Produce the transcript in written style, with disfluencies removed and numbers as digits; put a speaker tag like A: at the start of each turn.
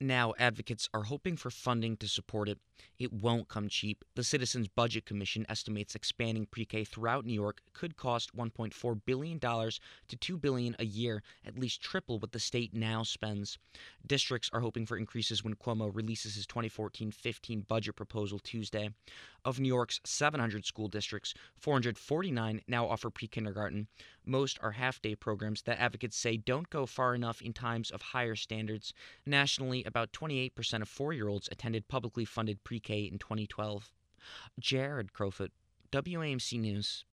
A: Now, advocates are hoping for funding to support it. It won't come cheap. The Citizens Budget Commission estimates expanding pre-K throughout New York could cost $1.4 billion to $2 billion a year, at least triple what the state now spends. Districts are hoping for increases when Cuomo releases his 2014-15 budget proposal Tuesday. Of New York's 700 school districts, 449 now offer pre-kindergarten. Most are half-day programs that advocates say don't go far enough in times of higher standards. Nationally, about 28% of 4-year-olds attended publicly funded pre-K in 2012. Jared Crowfoot, WAMC News.